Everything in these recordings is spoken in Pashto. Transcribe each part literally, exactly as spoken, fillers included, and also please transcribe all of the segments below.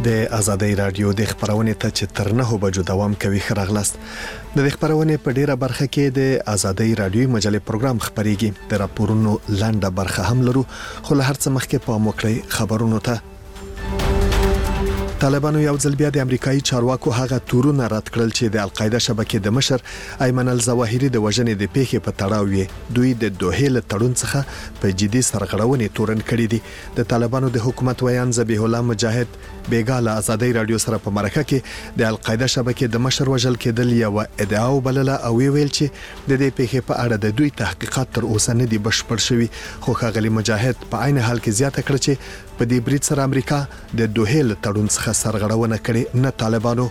د آزادۍ رادیو د خبرونې ته چې تر نه بجو دوام کوي خراغلاست د خبرونې په ډیره برخه کې د آزادۍ رادیو مجلې پروګرام خبريږي د راپورونو لاندې برخه هم لرو خو له هر څه مخکې په موکړی خبرونو ته طالبانو یو ځل بیا د امریکایي چارواکو هغه تورونه رد کړل چې د القاعده شبکې د مشر ایمن الظواهری د وژنې د پیښې په تړاو یې دوی د دوه له تړون څخه په جدي سرغړونې تورن کړي دي د طالبانو د حکومت ویان ذبیح الله مجاهد بیګاله آزادۍ رادیو سره په مرکه کې د القاعده شبکې د مشر وژل کېدل یو ادعا وبلله او ویل چې د دې پیښې په اړه د دوی تحقیقات تر اوسه نه دي بشپړ شوي خو ښاغلي مجاهد په عین حال کې زیاته کړ چې په دې برید سره امریکا د دوه له تړون څخه سرغړونه کړې نه طالبانو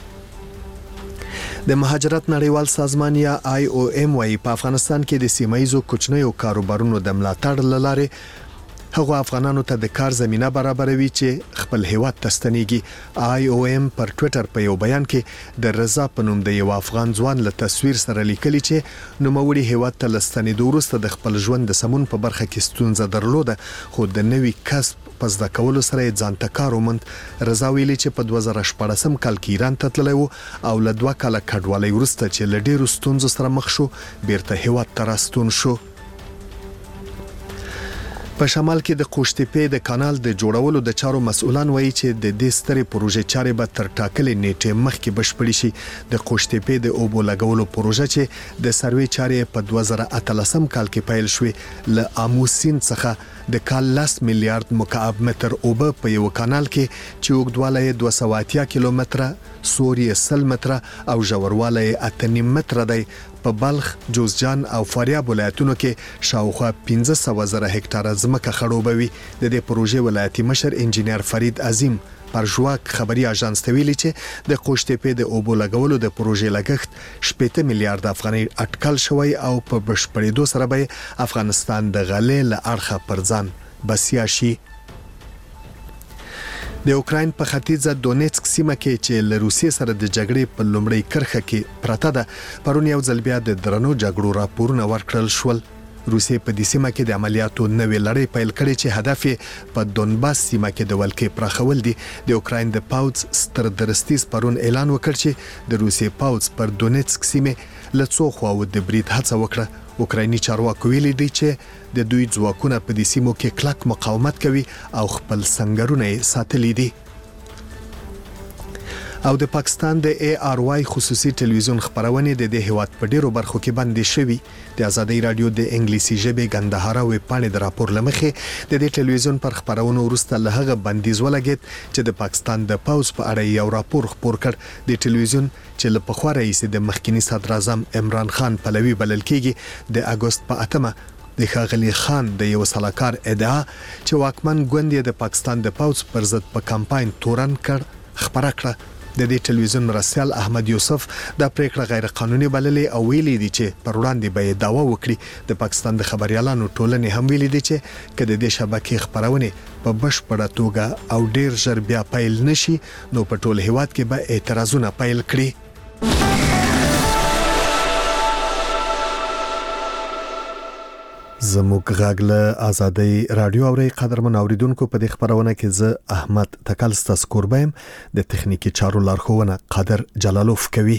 د مهاجرت نړیوال سازمان یا آی او ام وايي په افغانستان کې د سیمایزو کوچنیو کاروبارونو د ملاتړ لاره هغه افغانانو ته د کار زمينه برابروي چې خپل هیواد ته ستنېږي آی او ام پر ټوئیټر په یو بیان کې د رضا په نوم د یو افغان ځوان له تصویر سره لیکلي چې نوموړي هیواد ته لستنېدو وروسته د خپل ژوند د سمون په برخه کې ستونزه درلوده خو د نوي کسب پس د کولو سره ځان ته کار ومند رضا ویلي چې په دوه زره شپږم کال کې ایران ته تللی او له دوه کاله کډوالۍ وروسته چې له ډېرو ستونزو سره مخ شو بیرته هیواد ته راستون شو په شمال کې د قوشتېپې د کانال د جوړولو د چارو مسؤلان وایي چې د دې سترې پروژې چارې به تر ټاکلې نیټې مخکې بشپړې شي د قوشتېپې د اوبو لګولو پروژه چې د سروې چارې په دوه زره اتلسم کال کې پیل شوې له اموسین څخه د کال لاس میلیارډ مکعب متر اوبه په یو کانال کې چې اوږدوالی یې دوه سوه اتیا کیلومتره سوري سل متره او ژوروالی یې اته نیم متره دی په بلخ جوزجان او فاریاب ولایتونو کې شاوخوا پنځه سوه زره هکټاره ځمکه خړوبوي د دې پروژې ولایتي مشر انجینر فرید عظیم پر ژواک خبري اژانس ته ویلي چې د قوشتېپې د اوبو لګولو د پروژې لګښت شپږ میلیارډ افغانۍ اټکل شوی او په بشپړېدو سره به افغانستان د غلې له اړخه پر ځان بسیا شي د اوکراین په ختیځه دونیتسک سیمه کې چې له روسیې سره د جګړې په لومړۍ کرښه کې پراته ده پرون یو ځل بیا د درنو جګړو راپورونه ورکړل شول روسیې په دې سیمه کې د عملیاتو نوې لړۍ پیل کړې چې هدف یې په دونباس سیمه کې د ولکې پراخول دي د اوکراین د پاوځ ستر درستیز پرون اعلان وکړ چې د روسیې پاوځ پر دونیتسک سیمه له څو خواو د برید هڅه وکړه اوکرایني چارواکو ویلي دي چې د دوی ځواکونه په دې سیمو کې کلک مقاومت کوي او خپل سنگرونه ساتلي دي او د پاکستان د ای آر واي خصوصي ټلویزیون خبرونه د دې هیواد په ډیرو برخو کې بندي شوی د آزادۍ رادیو د انګلیسي ژبې ګندهارا ویب پاڼې د راپور لمخې د دې ټلویزیون پر خبرونو وروسته له هغه بندیز ولګید چې د پاکستان د پاوز په اړه یو راپور خپور کړ د ټلویزیون چې له پخوا رئیس د مخکنی صدر اعظم عمران خان پلوي بلل کېږي د اگست په اتمه د ښاغلي خان د یو سلاکار ادعا چې واکمن ګوند د پاکستان د پاوز پر ضد په کمپاین تورن کړ خبره کړه د دې ټلویزیون مرسل احمد یوسف د پریکړه غیر قانوني بللې او ویلي دي چې پر وړاندې به داوا وکړي د پاکستان د خبريالانو ټولنې هم ویلي دي چې کله د شبکې خبرونه په بشپړه توګه او ډیر ژر بیا پیل نشي نو په ټول هیواد کې به اعتراضونه پیل کړي زموږ غاګله آزادۍ رادیو اوري قدرمن اوریدونکو په دې خبرونه کې زه احمد تکل ستاسو قربایم د تخنیکی چارو لارښوونه قادر جلالوف کوي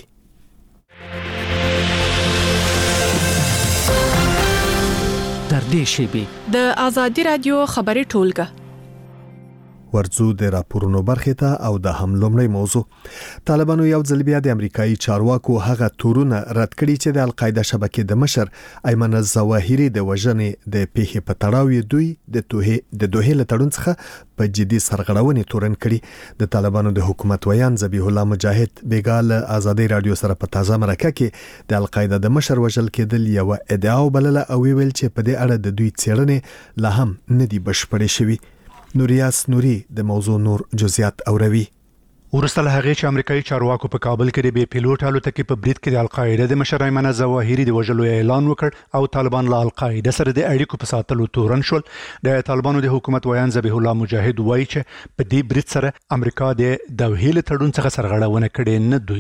تر دې شی د آزادۍ رادیو خبري ټولګه ورځو د راپورونو برخه ته او د حملومړی موضوع طالبانو یو ځل بیا د امریکایي چارواکو هغه تورونه رد کړي چې د القاعده شبکې د مشر ایمن الظواهری د وژنې د پیښې په تړاو دوی د توه د دوه له تړون څخه په جدي سرغړونې تورن کړي د طالبانو د حکومت ویان ذبیح الله مجاهد بیګاله آزادۍ رادیو سره په تازه مرکه کې د القاعده د مشر وژل کېدل یو ادعا وبلله او ویل چې په دې اړه د دوی څېړنې لا هم نه دي بشپړې شوي نوریاس نوري د موضوع نور جزئیات اوروي ورسته له هغه چې امریکایي چارواکو په کابل کې د بي پیلوټ الوتکې په برید کې د القاعده د مشر ایمن الظواهری د وژلو اعلان وکړ او طالبان له القاعده سره د اړیکو په ساتلو تورن شول د طالبانو د حکومت ویان ذبیح الله مجاهد وایي چې په دې برید سره امریکا د دوه له تړون څخه سرغړونه کړې نه دوی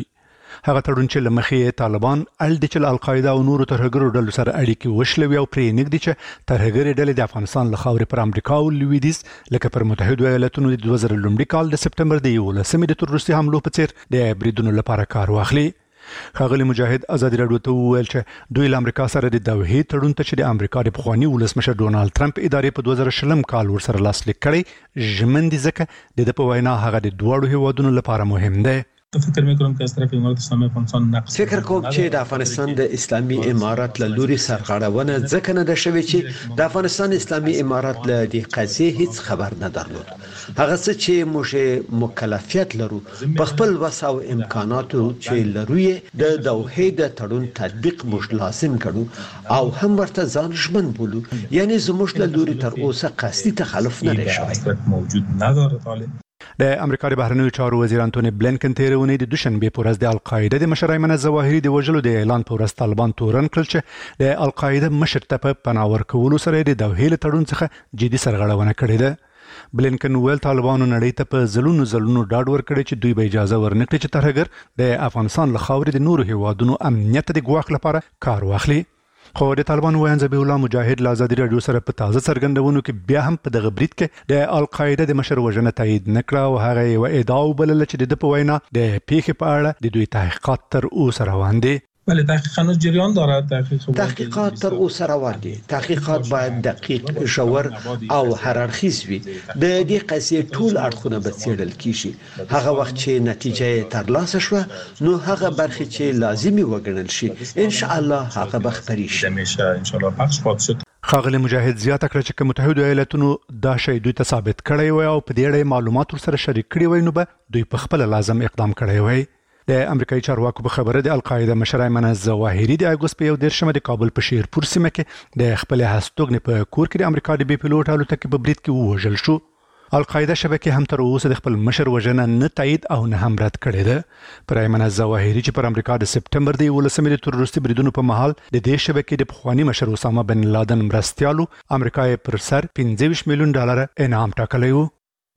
هغه تړون چې لمخې طالبان ال د چل القاعده او نورو ترهګرو ډلو سره اړیکې وشلوي او پرې نګدي چې ترهګري ډلې د افغانستان له خاورې پر امریکا او لویدیز لکه پر متحده ایالاتونو د دوه زره لومړي کال د سپټمبر د یولسمې د تروریستي حملو په څیر د بریدونو لپاره کار واخلي. ښاغلي مجاهد ازادي راډیو ته وویل چې دوی له امریکا سره د دوحې تړون ته چې د امریکا د پخواني ولسمشر ډونالد ټرمپ ادارې په دوه زره شلم کال ورسره لاسلیک کړی ژمن دي ځکه د ده په وینا هغه د دواړو هیوادونو لپاره مهم دی. فکر میکنم که از طرف امارات اسلامی افغانستان نقص فکر کوم چې د افغانستان د اسلامي امارات له لوري سرغړونه ځکه نه ده شوې چې د افغانستان اسلامي امارات له دې قضیې هیڅ خبر نه درلود. هغه څه چې موږ مکلفیت لرو په خپل وس او امکاناتو چې لرو د دوحې د تړون تطبیق موږ لازم کړو او هم ورته ځان ژمن بولو، یعنی زموږ له لوري تر اوسه قصدي تخلف نه دی شوی. موجود نداره طالب. د امریکا د بهرنیو چارو وزیر انټونی بلینکن تیر اونۍ د دوشنبه په ورځ د القاعده د مشر ایمن الظواهري د وژلو د اعلان په ورځ طالبان تورن کړل چې د القاعده مشر ته په پناه ورکولو سره د دوحې له تړون څخه جدي سرغړونه کړې ده. بلینکن ویل طالبانو نړۍ ته په زلونو زلونو ډاډ ورکړي چې دوی به اجازه ورنکړي چې ترهګر د افغانستان له خاورې د نورو هیوادونو امنیت د ګواښ لپاره کار واخلي. خو د طالبان وایي ذبیح الله مجاهد له ازادي راډیو سره په تازه څرګندونو کې بیا هم په دغه برید کې د القاعده د مشر وژنه تایید نکړه او هغه یو ادعا وبلله چې د په وینا د پیښې په اړه د دوی تحقیقات تر اوسه روان دي. بله تحقیق هنوز جریان دارد. تحقیق تحقیقات تر اوسه روان دي. تحقیقات باید دقیق، ژور او هر اړخیز وي. د دې قضیې ټول اړخونه به څېړل کیږي. هغه وخت چې نتیجه ترلاسه شوه نو هغه برخې چې لازمي وګڼل شي ان شاء الله هغه به خپرې شي. همیشه ان شاء الله پخش خواهد شد. ښاغلي مجاهد زیاته کړه چې متحده ایالاتونو دا شی دوی ته ثابت کړی وي او په دې اړه معلومات ورسره شریک کړي وي نو به دوی په خپل لازم اقدام کړی وي. د امریکایي چارواکو په خبره د القاعده مشر ایمن الظواهري د اګوست په یو دیرشمه د کابل په شیرپور سیمه کې د خپل هستوګنې په کور کې د امریکا د بي پیلوټ الوتکې په برید کې ووژل شو. القاعده شبکې هم تر اوسه د خپل مشر وژنه نه تایید او نه هم رد کړې ده. پر ایمن الظواهري چې پر امریکا د سپټمبر د یولسمې د تروریستي بریدونو په مهال د دې شبکې د پخواني مشر اسامه بن لادن مرستیالو امریکا یې پر سر پنځه ویشت میلیون ډالر انعام ټاکلی و.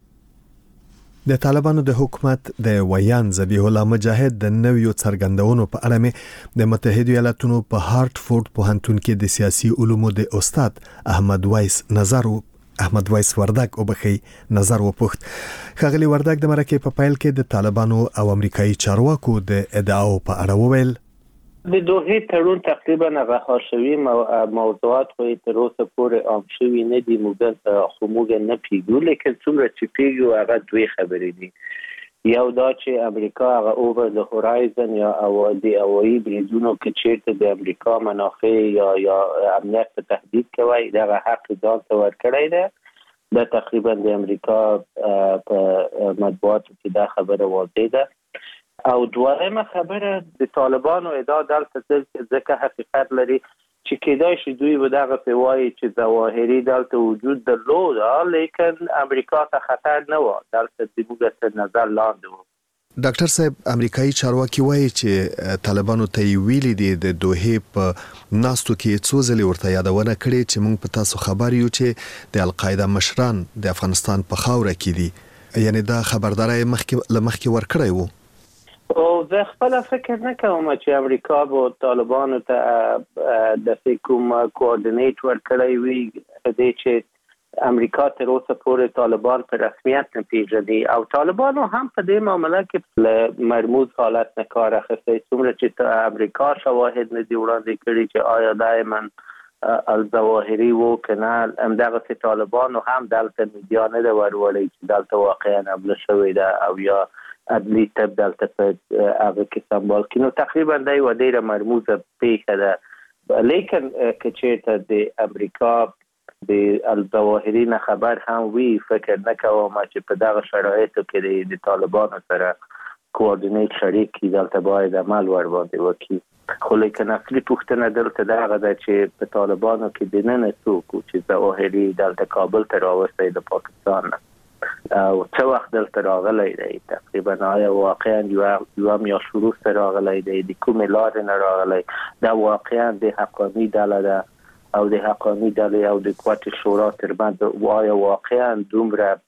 د طالبانو د حکومت د ویان ذبیح الله مجاهد د نویو څرګندونو په اړه مې د متحده ایالاتونو په هارټفورد پوهنتون کې د سیاسي علومو د استاد احمد وایس نظر احمد وایس وردک او بخي نظر وپوښت. ښاغلي وردک د مرکې په پیل کې د طالبانو او امریکایي چارواکو د ادعاو په اړه وویل د دوحې تړون تقریبا هغه شوی موضوعات خو تر اوسه پورې عام شوي نه دي. موږ خو موږ نه پیږو، لیکن څومره چې پیږو هغه دوی خبرې دي. یو دا چې امریکا هغه اوور د هورایزن یا او د هوایي بریدونو کې چیرته د امریکا منافع یا یا امنیت ته تهدید کوي دغه حق ځان ته ورکړی دی. دا تقریبا د امریکا په مطبوعاتو کې دا خبره واضح ده. او دویمه خبره د طالبانو ادعا دلته ځکه حقیقت لري چې کېدای شي دوی به دغه په وایي چې ظواهري دلته وجود درلود لیکن امریکا ته خطر نه و، دلته د موږ تر نظر لاندې و. ډاکټر صاحب امریکایي چارواکي وایي چې طالبانو ته ویلي دي د دوحې په ناستو کې څو ځلې ورته یادونه کړې چې موږ په تاسو خبر یو چې د القاعده مشران د افغانستان په خاوره کې دي، یعنی دا خبرداري مخکې لمخکې ورکړی وو. او زه خپل فکر نه کوم چې امریکا به طالبانو ته د کوم کوارډینیټ ورکړی وي دې چې امریکا تر اوسه پورې طالبان په رسمیت نه پیژني او طالبانو هم په دې معامله کې له مرموز حالت نه کار اخیستی. څومره چې امریکا شواهد نه دي وړاندې کړي چې آیا دایما الظواهري و که نه، همدغسې طالبانو هم دلته میډیا نه ده ورولې چې دلته واقعا حمله شوې ده او یا عدلی تب دلته په هغه کې سمبال کینو. تقریبا دا یو ډیره مرموزه پیښه ده، لیکن که چیرته د امریکا د الظواهري نه خبر هم وي فکر نه کوم چې په دغه شرایطو کې د طالبانو سره کوارډینیټ شریک کی دلته باید عمل ور باندې وکړي. خو لیکن اصلي پوښتنه دلته دغه ده چې په طالبانو کې د نن څوک چې ظواهري دلته کابل ته راوستی د پاکستان او څه وخت دلته راغلی دی، تقریبا آیا واقعا یو میاشت وروسته راغلی دی، د کومې لارې نه راغلی، دا واقعا د حقاني ډله ده او د حقاني ډلې او د قوت شورا ترمنځ آیا واقعا دومره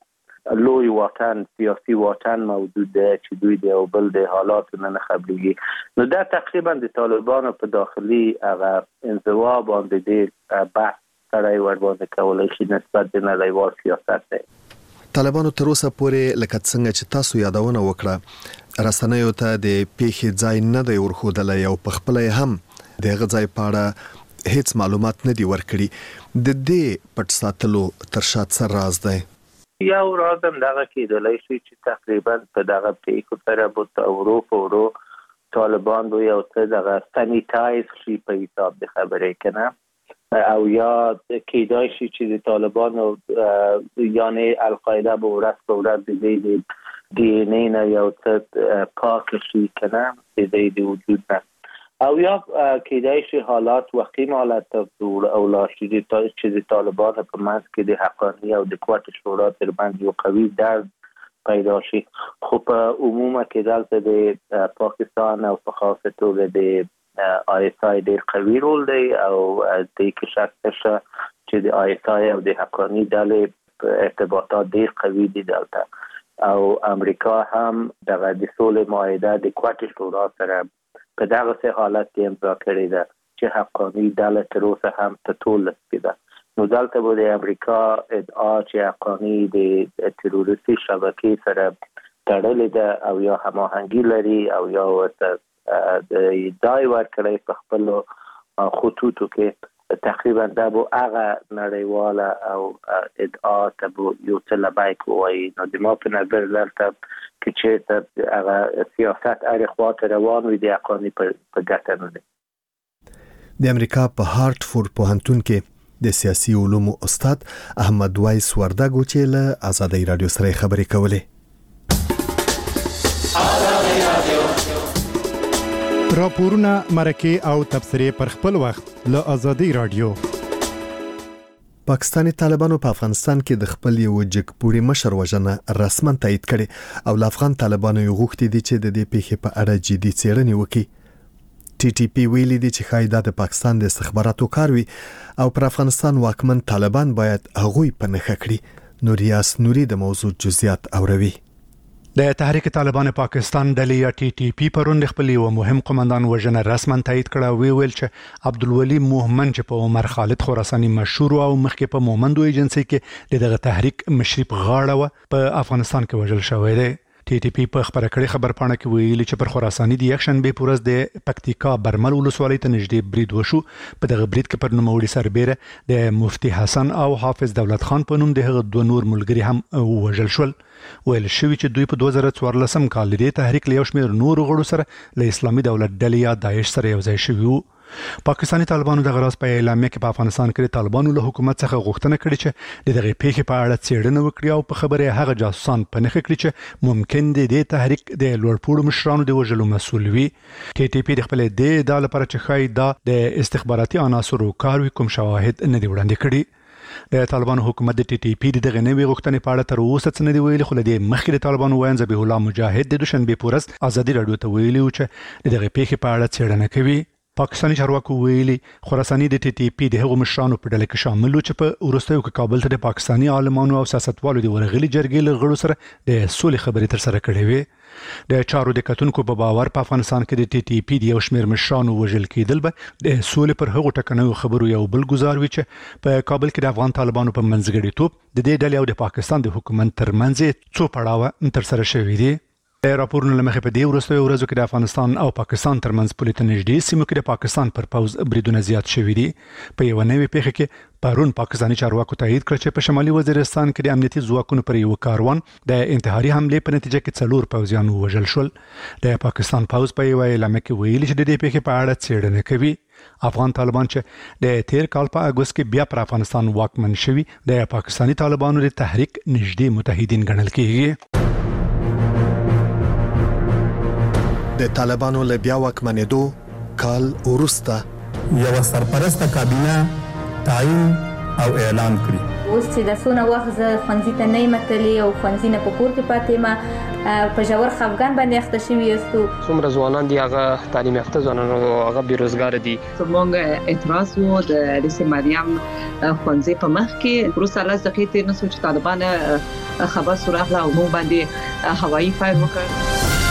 لوی واټن سیاسي واټن موجود دی چې دوی د یو بل د حالاتو نه خبرېږي. نو دا تقریبا د طالبانو په داخلي هغه انزوا باندې ډېر بحث سره ور باندې کولای شي نسبت د نړیوال سیاست دی. طالبانو تر اوسه پورې لکه څنګه چې تاسو یادونه وکړه رسنیو ته د پیښې ځای نه دی ورښودلی او په خپله هم د هغه ځای په اړه هیڅ معلومات نه دي ورکړي. د دې پټ ساتلو تر شا څه راز دی؟ یو راز هم دغه کېدلی شي چې تقریبا په دغه پیښو سره به ورو په ورو طالبان به یو څه دغه سانیتایز شي په حساب د خبرې کنه او یا کېدای شي چې د طالبانو یعنی القاعده به ورځ په ورځ د دې دی ان ای نه یو څه پاک شي کنه د دې د وجود نه او یا کېدای شي حالات وقیم حالت ته او لاشي چې د طالبانو په منځ کې د حقاني او د قوت شورا ترمنځ یو قوي درد پیدا شي. خو په عموما کې دلته د پاکستان او په خاصه توګه د آی اس آی ډېر قوي رول دی او د کې شک نشته چې د آی اس آی او د حقاني ډلې ارتباطات ډېر قوي دي دلته او امریکا هم دغه د صلح معاهده د قوت شورا سره په دغه سه حالت کې امضا کړې ده چې حقاني ډله تر اوسه هم په ټول کې ده. نو دلته به د امریکا ادعا چې حقاني د تروریستي شبکې سره تړلې ده او یا هماهنګي لري او یا ورته د ادعای ورکړی په خپلو خطوطو کې تقریبا دا به هغه نړیواله او ادعا ته به یو څه لبیک ووایي. نو د ما په نظر دلته کې چې هغه سیاست هرې خواته روان وي د حقاني په ګټه نه دی. د امریکا په هارټفورد پوهنتون کې د سیاسي علومو استاد احمد وایس وردګو چې له آزادۍ رادیو سره خبرې کولې. راپورونه مرکه او تبصرې پر خپل وخت له آزادۍ رادیو. پاکستانی طالبانو په افغانستان کې د خپل یو جګپوري مشر وژنه رسما تایید کړي او افغان طالبانو یو غوښتي دي چې د دې پیښې په اړه جدي څېړنې وکړي. ټي ټي پی ویلي دي چې ښایي دا د پاکستان د استخباراتو کار وي او پر افغانستان واکمن طالبان باید هغوی په نښه کړي. نوریاس نوري د موضوع جزئیات اوروي. د تحریک طالبان پاکستان ډلې یا ټي ټي پی پرون خپل یو مهم قومندان وژنه رسما تایید کړه. وی ویل چې عبدالولي مومن چې په عمر خالد خراساني مشهور او مخکې په مومندو ایجنسی کې دغه تحریک مشري په غاړه و په افغانستان کې وژل شوی دی. ټي ټي پی په خبره کړې خبر پاڼه کې ویلي چې پر خراساني د یکشن به پورز د پکتیکا برمل ولسوالۍ ته نږدې برید وشو. په دغه برید کې پر نوموړي سربېره د مفتي حسن او حافظ دولت خان په نوم د هغه دوه نور ملګري هم وژل شول. ویل شوی چې دوی په دوه زره څوارلسم کال لري تحریک له یو شمېر نور غړو سره له اسلامي دولت ډلې یا داعش سره یو ځای شوی وو. پاکستانی طالبانو د غراس په اعلامیه کې په افغانستان کې طالبانو له حکومت څخه غوښتنه کړې چې د دغه پیښې په اړه څېړنه وکړي او په خبره هغه جاسوسان په نښه کړي چې ممکن دي د تحریک د لوړپوړو مشرانو د وژلو مسؤل وي. ټي ټي پی د خپل د ادعا لپاره چې ښایي دا د استخباراتي عناصرو کار وي کوم شواهد نه دي وړاندې کړي. د طالبانو حکومت د ټي ټي پی دغه نوې غوښتنې په اړه تر اوسه څه نه دی ویلي، خو د مخکې د طالبانو وایي ذبیح الله مجاهد د دوشنبه پورز آزادي رادیو ته ویلي چې دغه پیښې په اړه څېړنه کوي. پاکستانی چارواکو ویلي خراساني د ټي ټي پی د هغو مشرانو په ډله کې شامل و چې په وروستیو کې کابل ته د پاکستانی عالمانو او سیاستوالو د ورغلي جرګې له غړو سره د سولې خبرې تر سره کړې وې. د چارو د کتونکو په باور په افغانستان کې د ټي ټي پی د یو شمېر مشرانو وژل کېدل به د سولې پر هغو ټکنیو خبرو یو بل ګزار وي چې په کابل کې د افغان طالبانو په منځګړیتوب د دې ډلې او د پاکستان د حکومت ترمنځ څو پړاوه تر سره شوي دي. راپورونه لمخې په دې وروستیو ورځو کې د افغانستان او پاکستان ترمنځ پولې ته نږدې سیمو کې د پاکستان پر پوځ بریدونه زیات شوي دي. په یوه نوې پیښه کې پرون پاکستاني چارواکو تایید کړ چې په شمالي وزیرستان کې د امنیتي ځواکونو پر یو کاروان د انتحاري حملې په نتیجه کې څلور پوځیان ووژل شول. د پاکستان پوځ په یوه اعلامیه کې ویلي چې د دې پیښې په اړه څېړنه کوي. افغان طالبان چې د تیر کال په اګوست کې بیا پر افغانستان واکمن شوي د پاکستاني طالبانو د تحریک نږدې متحدین ګڼل کېږي. د طالبانو له بیا واکمنېدو کال وروسته یو سرپرسته کابینه تعیین او اعلان کړی. اوس چې د سونه وخت زه ښوونځي ته نه یم تللی او ښوونځي نه په کور کې پاتې یم، په ژور خفګان باندې اخته شوي یاستو. څومره ځوانان دي هغه تعلیم یافته ځوانان او هغه بیروزګار دي. زموږ اعتراض وو د رئیس مریم ښوونځي په مخ کې وروسته لس دقیقې تېر نه شو چې طالبان خبر سراغله او موږ باندې هوایي فایر وکړ.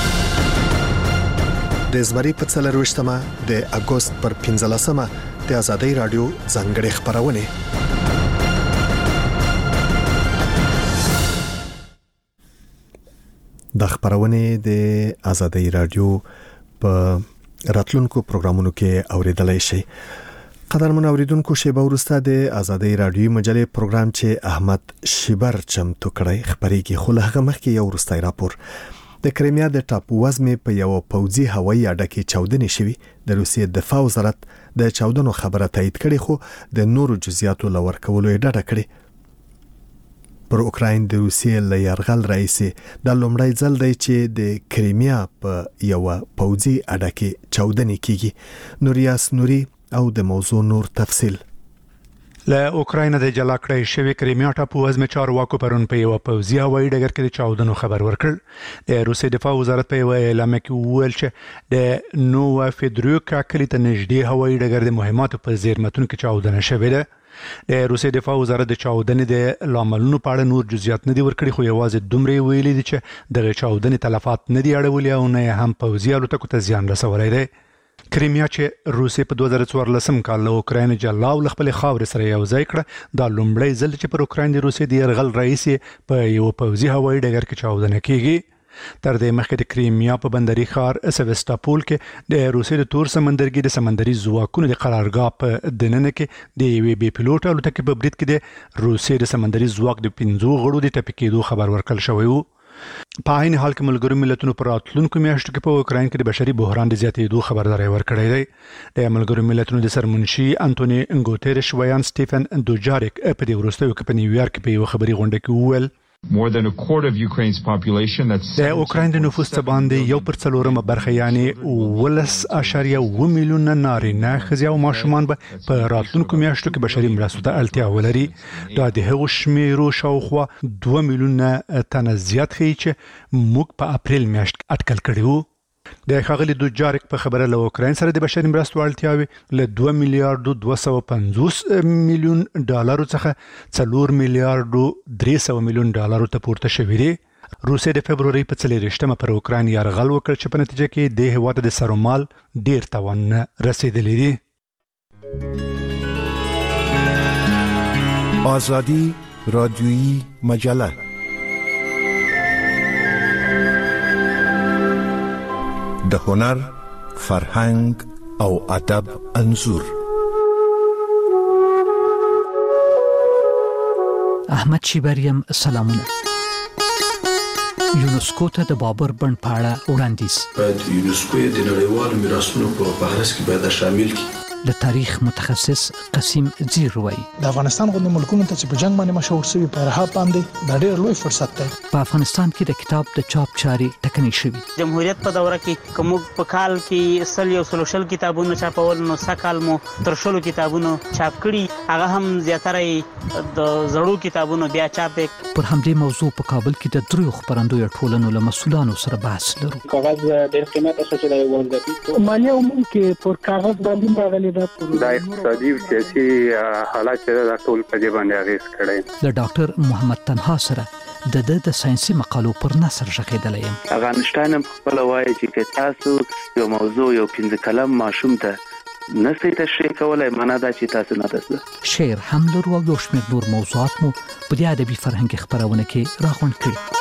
د زمري په څلرويشتمه د اگست پر پنځلسمه د آزادۍ رادیو ځانګړې خبرونه. د خبرونه د آزادۍ رادیو په راتلونکو پروګرامونو کې اوریدلای شئ. قدرمن اوریدونکو شیبه ورسته د آزادۍ رادیو مجلې پروګرام چې احمد شیبر چمتو کړی خبرېږي، خو له هغه مخکې یو ورستای راپور. د کریمیا د ټاپو وزمې په یو پوځي هوایي اډه کې چاودنې شوې. د روسیې دفاع وزارت د چاودنو خبره تایید کړې، خو د نورو جزئیاتو لور کولو یې ډاډه کړې. پر اوکراین د روسیې له یرغل راځي د لومړی ځل دی چې د کریمیا په یو پوځي اډه کې چاودنې کیږي. نوریاس نوري او د موضوع نور تفصیل. له اوکراین د جلا کړی شوی کریمیا ټاپو وزمې چارواکو پرون په یو پوځي هوایي ډګر کې د چاودنو خبر ورکړ. د روسیې دفاع وزارت په یو اعلامیه کې وویل چې د نووا فیدروکا کلی ته نږدې هوایي ډګر د مهماتو په زیرمتون کې چاودنه شوې ده. د روسیې دفاع وزارت د چاودنې د لاملونو په اړه نور جزئیات نه دي ورکړي، خو یوازې دومره ویلي دي چې د چاودنې تلفات نه دي اړولي او نه هم پوځي الوتکو ته زیان رسولی دی. کریمیا چې روسیې په دوه زره څوارلسم کال له اوکراین جلا او خپل خاورې سره یو ځای کړه، دا لومړی ځل چې پر اوکراین د روسیې د یرغل رئیس په یو پوځي هوایي ډګر کې چاودنه کیږي. تر دې مخکې د کریمیا په بندري ښار سیواستوپول کې د روسیې د تور سمندرګي د سمندري ځواکونو د قرارګاه په دننه کې د یوې بې پیلوټ الوتکې په برید کې د روسیې د سمندري ځواک د پنځو غړو د ټپي کېدو خبر ورکړل شوی و. په عین حال کې ملګرو ملتونو پر راتلونکو میاشتو کې په اوکراین کې د بشري بحران د زیاتېدو خبرداری ورکړی دی. د ملګرو ملتونو د سرمنشي انټونی ګوتيريش ویان سټيفن دوجاریک په دې وروستیو کې په نیویارک کې په یو خبري غونډه کې وویل More than a quarter of Ukraine's population, that's د اوکراین د نفوس څخه باندې یو پر څلورمه برخه یعنی ولس اشاریه و میلیون نارینه ښځې او ماشومان به په راتلونکو میاشتو کې بشري مرستو ته اړتیا ولري. دا د هغو شمیرو شاوخوا دوه میلیونه تنه زیات ښیي چې موږ په اپریل میاشت کې اټکل کړي وو. د ښاغلي دوجاریک په خبره له اوکراین سره د بشري مرستو اړتیاوې له دوه میلیارډو دوه سوه پنځوس میلیون ډالرو څخه څلور میلیارډو درې سوه میلیون ډالرو ته پورته شوې دي. روسیې د فبروري په څلېرویشتمه پر اوکراین یرغل وکړ چې په نتیجه کې د هېواد د سرومال ډېر تاوان رسېدلی دی. آزادی رادیویی مجله د هنر، فرهنګ او ادب انځور. احمد شیبریم سلامونه. یونسکو ته د بابر بند په اړه وړاندیز. باید یونسکو د نړیوالو میراثونو په فهرست کې باید شامل کړي. د تاریخ متخصص قسیم زیر وای د افغانستان غوښنه ملکونو ته چې په جنگ باندې مشهور شوی په رها باندې د ډېر لوی فرصت دی. په افغانستان کې د کتاب د چاپ چاري ټکنۍ شوی. جمهوریت په دوره کې کوم په کال کې سل یو سل شل کتابونه چاپول نو سکهال مو تر شلو کتابونو چاپ کړي، هغه هم زیاتره د زړو کتابونو بیا چاپ. پر همدې موضوع په کابل کې د دریو خبرندوی ټولنو له مسؤلانو سره بحث لرو. کاغذ ډېر قیمت څه دی ولګي مالیه عموم کې پر کاغذ باندې راغلي دا اقتصادي او سیاسي حالات چې د ټول په دې باندې اغیز کړی. د ډاکټر محمد تنها سره د د د ساينسي مقالو پر نثر ژغېدلی یم. هغه انشټاین هم خپل وایي چې تاسو یو موضوع یو پنځه کلم ماشوم ته نسي تشریح کولای، معنا دا چې تاسو نه تاسو شعر هم لرو او یو شمېر نور موضوعات مو په دې ادبي فرهنګي خبرونه کې راغونډ کړي.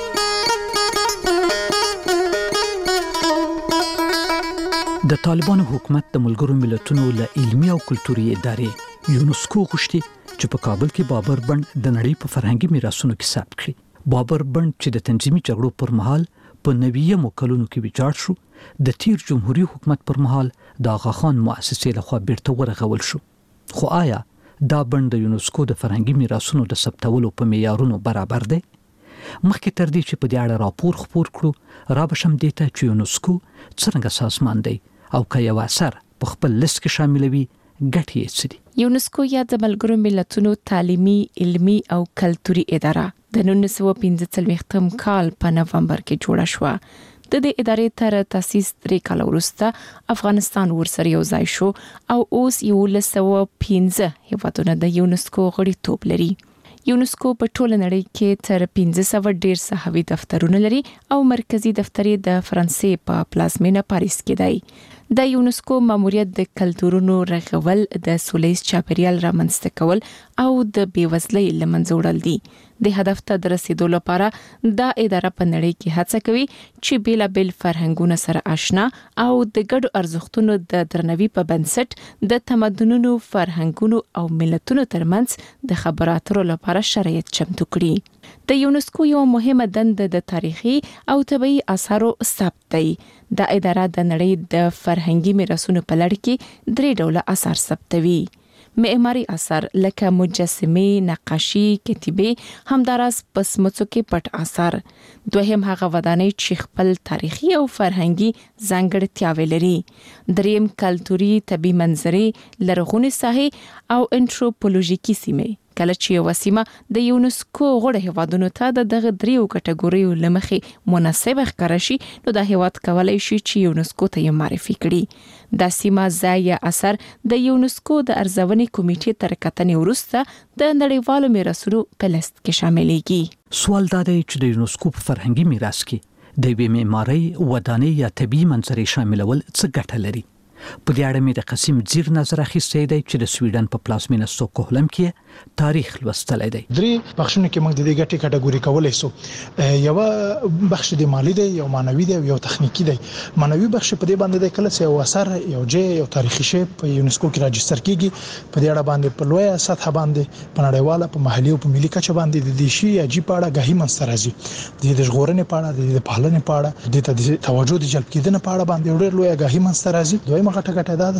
د طالبانو حکومت د ملګرو ملتونو له علمي او کلتوري ادارې یونسکو غوښتي چې په کابل کې بابر بند د نړۍ په فرهنګي میراثونو کې ثبت کړي. بابر بند چې د تنظیمي جګړو پر مهال په نویمو کلونو کې ویجاړ شو، د تیر جمهوریت حکومت پر مهال د آغا خان مؤسسې لخوا بیرته ورغول شو. خو آیا دا بند د یونسکو د فرهنګي میراثونو د ثبتولو په معیارونو برابر دی؟ مخکې تر دې چې په دې اړه راپور خپور کړو، را بشم دې ته چې یونسکو څرنګه سازمان دی او که یو اثر په خپل لیست کې شاملوي ګټې یې څه دي. یونسکو یا د ملګرو ملتونو تعلیمي، علمي او کلتوري اداره د نولس سوه پنځه څلوېښتم کال په نومبر کې جوړه شوه. د دې ادارې تر تاسیس درې کاله وروسته افغانستان ورسره یو ځای شو او اوس یولس سوه پنځه هیوادونه د یونسکو غړیتوب لري. یونسکو په ټوله نړۍ کې تر پنځه سوه ډیر صحوي دفترونه لري او مرکزی دفتر د فرانسې په پلازمینه پاریس کې دی. د یونسکو ماموریت د کلتورونو رغول، د سولهییز چاپیریال رامنځته کول او د بیوزلۍ له منځه وړل دي. د هدف ته د رسیدو لپاره دا اداره په نړۍ کې هڅه کوي چې بیلابل فرهنګونه سره آشنا او د ګډو ارزښتونو د درناوي په بنسټ د تمدنونو، فرهنګونو او ملتونو ترمنځ د خبرو اترو لپاره شرایط چمتو کړي. د یونسکو یو مهمه دنده د تاریخي او طبیعي آثارو ثبت دی. دا اداره د نړۍ د فرهنګي میراثونو په لړ کې درې ډوله آثار ثبتوي: معماري آثار لکه مجسمه، نقاشي، کتیبه، همداراز پسمڅو کې پټ آثار. دوهم هغه ودانۍ چې خپل تاریخي او فرهنګي ځانګړتیاوې لري. دریم کلتوري طبي منظرې، لرغونې ساحې او انټروپولوژیکي سیمې. کله چې یو سیمه د یونسکو غړو هیوادونو ته د دغه دریو کټګوریو لمخې مناسب ښکاره شي، نو دا هیواد کولای شي چې یونسکو ته یې معرفي کړي. دا سیمه ځای یا اثر د یونسکو د ارزونې کمیټې تر کتنې وروسته د نړیوالو میراثونو په لیست کې شاملېږي. سوال دا دی چې د یونسکو په فرهنګي میراث کې د یوې معمارۍ، ودانۍ یا طبیعي منظرې شاملول څه ګټه لري؟ په دې اړه مې د قسیم زیر نظر اخیستی دی چې د سویډن په پلازمینه ستوکهولم کې تاریخ لوستلی دی. درې بخښونه کې موږ د دې ګټې کټګوري کولای شو. یو بخش د مالی دی، یو معنوي دی، یو تخنیکی دی. معنوي بخش په دې باندې د کله چې یو اثر، یو ځای، یو تاریخي شی په یونسکو کې راجستر کیږي، په دې اړه باندې په لویه سطح باندې په نړیواله، په محلي او په ملي کچه باندې د دې شی عجیب اړه غاهي منځ راځي. د ژغورنې په اړه، د پالنې په اړه، د ته توجه د جلب کېدنې په اړه باندې ډېر لویه غاهي منځ راځي. دوی غټه غټه دا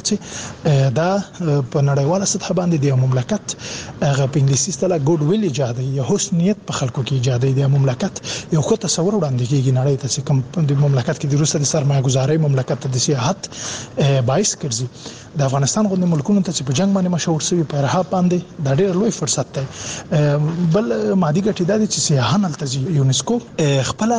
چې دا په نړیواله سطح باندې د مملکت هغه په انګلیسي اصطلاح ګډ ویل ایجاد یا حسنیت په خلکو کې ایجاد دی. د مملکت یو څه تصور وړاندې کیږي نړۍ ته چې کوم د مملکت کې د روسي د سرمایه گذاري مملکت ته د سیاحت باعث ګرځي. د افغانستان غوندې ملکونو ته چې په جنگ باندې مشهور شوی په رها باندې دا ډېر لوی فرصت دی. بل مادي ګټې دا چې سیاحان التزي یونسکو خپل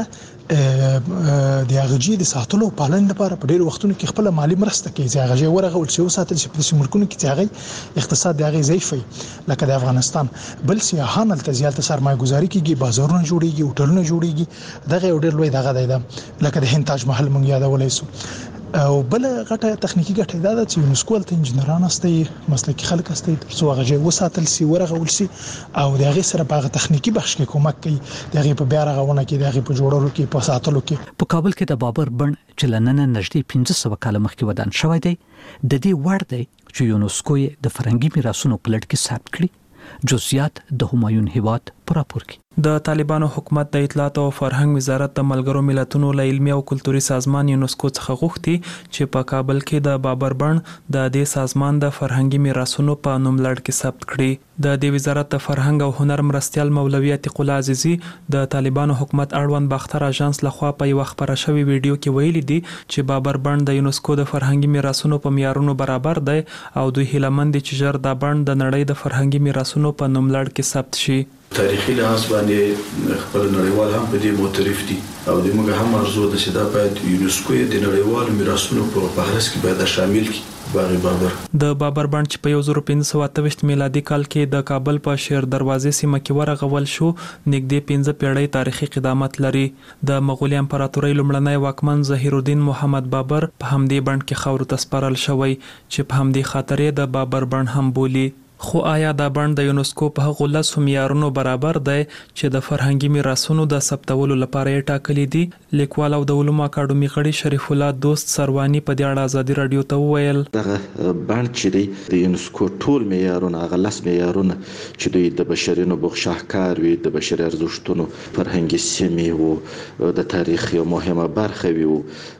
د هغه د ساتلو او پالنې لپاره په ډېر وختونو کې خپل مالی مرسته کوي. چې هغه ورغه ول چې وساتل شي په ملکونو کې چې هغه اقتصاد د هغه ضعیف وي لکه د افغانستان. بل سیاحان التزیال ته سرمایه گذاري کیږي، بازارونه جوړیږي، هوټلونه جوړیږي. دغه ډېر لوی دغه دی لکه د هند تاج محل مونږ یادولای شو. او بل غټه تخنیکی ګټه دا ده چې یونسکو ته انجنیران استي، مسلکي خلک استي ترڅو هغه وساتل سي، ورغول سي او د هغه سره په تخنیکی بخش کې کومک کوي. د هغه په بیا رغونه کې، د هغه په جوړولو کې، په ساتلو کې. په کابل کې د بابر بڼ چې لننه نږدې پنځه سوه کاله مخکې ودان شوی دی، د دې وړ دی چې یونسکو یې د فرهنګي میراثونو په لړ کې ثبت کړي. جزئیات د همایون هیواد پر راپور کې. د طالبانو حکومت د اطلاعات او فرهنګ وزارت د ملګرو ملتونو له علمي او کلتوري سازمان یونسکو څخه غوښتي چې په کابل کې د بابر بڼ د دې سازمان د فرهنګي میراثونو په نوم لړ کې ثبت کړي. د دې وزارت د فرهنګ او هنر مرستيال مولوي عتیق الله عزیزي د طالبانو حکومت اړوند باختر اژانس لخوا په یو خبره شوی ویډیو کې ویلي دي چې بابر بڼ د یونسکو د فرهنګي میراثونو په معیارونو برابر دی او دوی هیلمن دي چې ژر دا بڼ د نړۍ د فرهنګي میراثونو په نوم لړ کې ثبت شي. تاریخي لحاظ باندې خپل نړیوال هم په دې معترف دي او د موږ هم ارزو ده چې دا باید یونسکو د نړیوالو میراثونو په فهرست کې باید شامل کړي. باغ بابر د بابر بڼ چې په یو زر پنځه سوه اته ویشت میلادي کال کې د کابل په شیر دروازې سیمه کې ورغول شو، نږدې پنځه پیړۍ تاریخي قدامت لري. د مغولي امپراتورۍ لومړنی واکمن ظهیر الدین محمد بابر په همدې بڼ کې خاورو ته سپارل شوی چې په همدې خاطر یې د بابر بڼ هم بولي. خو آیا دا بڼ د یونسکو په هغو لسو معیارونو برابر دی چې د فرهنګي میراثونو د ثبتولو لپاره یې ټاکلي دي؟ لیکوال او د علومو اکاډمي غړي شریف الله دوست سرواني په دې اړه ازادي رادیو ته وویل دغه بڼ چې دی د یونسکو ټول معیارونه، هغه لس معیارونه چې دوی د بشري نبوغ شاهکار وي، د بشري ارزښتونو، فرهنګي سیمې وو، د تاریخ یو مهمه برخه وي،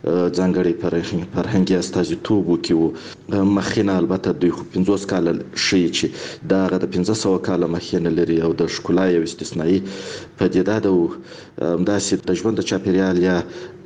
ځانګړي فرهنګي استازیتوب وکړي. مخینه البته دوی خو پنځوس کاله ښیي چې دا هغه د پنځه سوه کاله مخکې نه لري او د ښکلا یو استثنایي پدیده ده او همداسې د ژوند د چاپیریال یا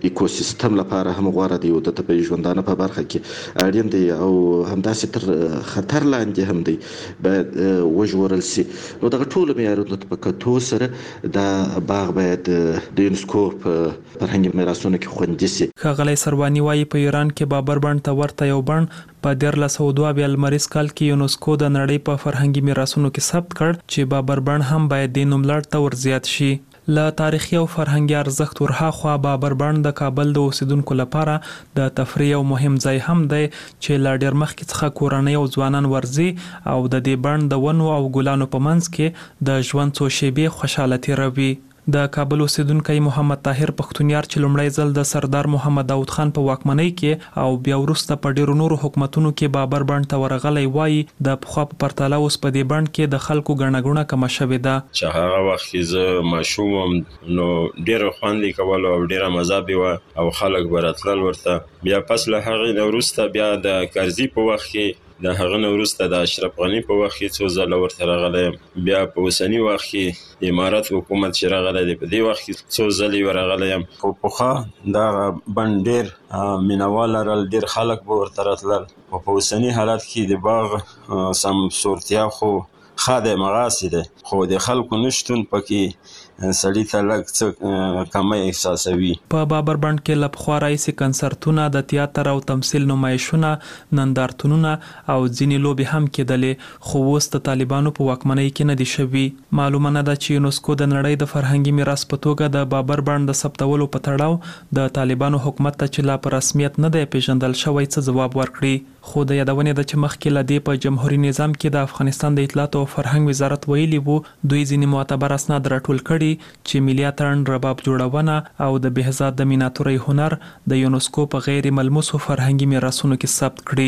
ایکوسیستم لپاره هم غوړه دی او د طبي ژوندانه په برخه کې اړین دی او همداسې تر خطر لاندې هم دی باید وژغورل شي. نو دغه ټول معیارونو ته په کتو سره دا باغ باید د یونسکو په فرهنګي میراثونو کې خوندي شي. ښاغلی سرواني وایي په ایران کې بابر بڼ ته ورته یو بڼ په دیارلس سوه دوه اویا لمریز کال کې یونسکو د نړۍ په فرهنګي میراثونو کې ثبت کړ چې بابر بڼ هم باید د نوملړ ته ورزیات شي. له تاریخي او فرهنګي ارزښت ورهاخوا بابر بڼ د کابل د اوسیدونکو لپاره د تفریح او مهم ځای هم دی چې لا ډېر مخکې څخه کورنۍ او ځوانان ورځي او د دې بڼ د ونو او ګلانو په منځ کې د ژوند څو شېبې خوشاله تېروي. د کابل اوسیدونکی محمد طاهر پښتونیار چې لومړی ځل د سردار محمد داود خان په واکمنۍ کې او بیا وروسته په ډیرو نورو حکومتونو کې بابر بڼ ته ورغلی وایي د پخوا په پرتله اوس په دې بڼ کې د خلکو ګڼه ګوڼه کمه شوې ده. چې هغه وخت کې زه ماشوم وم نو ډېره خوند یې کول او ډېره مزه به وه او خلک به راتلل ورته. بیا پس له هغې نه وروسته بیا د کرزي په وخت کې د هغه نه وروسته د اشرف غني په وخت کې څو ځله ورته راغلی یم. بیا په اوسني وخت کې امارت حکومت چې راغلی دی په دې وخت کې څو ځلې ورغلی یم. خو پخوا دغه بڼ ډېر مینهوال لرل، ډېر خلک به ورته راتلل. خو په اوسني حالت کې د باغ سمسورتیا خو ښه دی، مغاسې دی، خو د خلکو نشتون پکې سړي ته لږ څه کمی احساسوي. په بابر بڼ کې له پخوا راهیسې کنسرتونه، د تیاتر او تمثیل نمایشونه، نندارتونونه او ځینې لوبې هم کېدلې، خو اوس د طالبانو په واکمنۍ کې نه دي شوي. معلومه نه ده چې یونسکو د نړۍ د فرهنګي میراث په توګه د بابر بڼ د ثبتولو په تړاو د طالبانو حکومت ته چې لا په رسمیت نه دی پیژندل شوی څه ځواب ورکړي. خو د یادونې ده چې مخکې له دې په جمهوریت نظام کې د افغانستان د اطلاعات او فرهنګ وزارت ویلي وو دوی ځینې معتبر اسناد راټول کړي چې ملي اتڼ، رباب جوړونه او د بهزاد د میناتورۍ هنر د یونسکو په غیر ملموسو فرهنګي میراثونو کې ثبت کړي.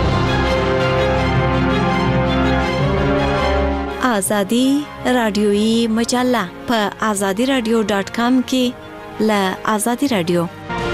آزادی رادیویی مجله په آزادی رادیو ډاٹ کام کې له آزادی رادیو.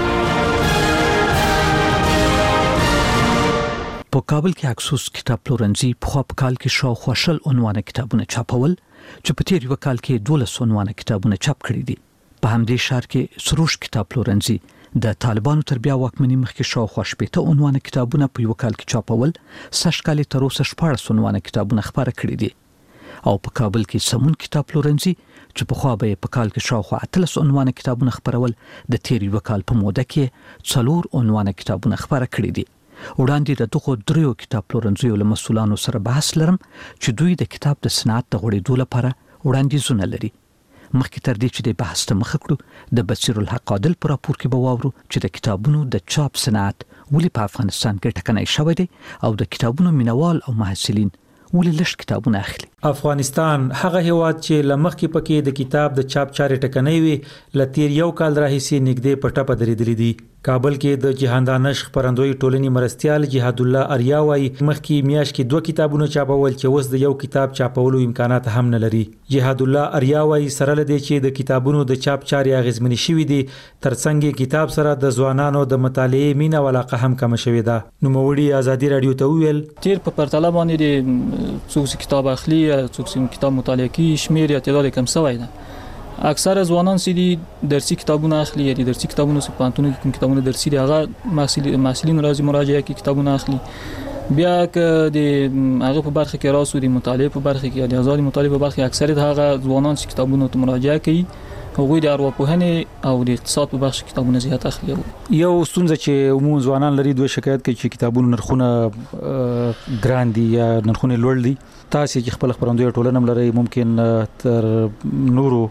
په کابل کې اکسوس کتاب پلورنځي په خوا په کال کې شاوخوا شل عنوانه کتابونه چاپول چې په تیر یو کال کې دولس عنوانه کتابونه چاپ کړي دي. په همدې ښار کې سروش کتاب پلورنځي د طالبانو تر بیا واکمنۍ مخکې شاوخوا شپېته عنوانه کتابونه په یو کال کې چاپول، سږ کال تر اوسه شپاړس عنوانه کتابونه خپاره کړي دي. او په کابل کې سمون کتاب پلورنځي چې په خوا به په کال کې شاوخوا اتلس عنوانه کتابونه خپرول، د تیر یو کال په موده کې څلور عنوانه کتابونه خپاره کړي دي. وړاندې د دغو دریو کتاب پلورنځیو له مسؤلانو سره بحث لرم چې دوی د کتاب د صنعت د غوړېدو لپاره وړاندیزونه لري. مخکې تر دې چې د بحث ته مخه کړو د بصیر الحق عادل په راپور کې به واورو چې د کتابونو د چاپ صنعت ولې په افغانستان کې ټکنی شوی دی او د کتابونو مینوال او محصلین ولې لږ کتابونه اخلي. افغانستان هغه هیواد چې لمخکې پکې د کتاب د چاپ چارې ټکنۍ وي لتیر یو کال راهیسې نږدې په ټپه درېدلې دي. کابل کې د جهاندانش خبرندوی ټولنې مرستيال جهاد الله اریا وايي مخکې میاش کې دوه کتابونه چاپول چې اوس د یو کتاب چاپولو امکانات هم نه لري. جهاد الله اریا وايي سره لدی چې د کتابونو د چاپ چارې اغیزمنې شوې دي، ترڅنګ کتاب سره د ځوانانو د مطالعې مینه ولاقه هم کم شوې ده. نو موړي آزادي رادیو ته ویل تیر په پرتله باندې څوک کتاب اخلي، څوک کتاب مطالعه کوي، شمیر یا تعداد کم شوی ده. اکثر ځوانان چې دي درسي کتابونه اخلي، یا درسي کتابونه چې پانتونو کې کتابونه درسي دي هغه محصلین راځي مراجعه کوي کتابونه اخلي. بیا که د هغه په برخه کې راسو د مطالعه په برخه کې یا د آزادي مطالعه په برخه کې اکثریت هغه ځوانان چې کتابونه ته مراجعه کوي هغوی د ارواپوهنې او د اقتصاد په برخه کې کتابونه زیات اخلي. یو ستونزه چې عموما ځوانان لري دوی شکایت کوي چې کتابونو نرخونه ګران دي یا نرخونه لوړ دي. تاسو چې خپل خبرندوی ټولنه لري ممکن تر نورو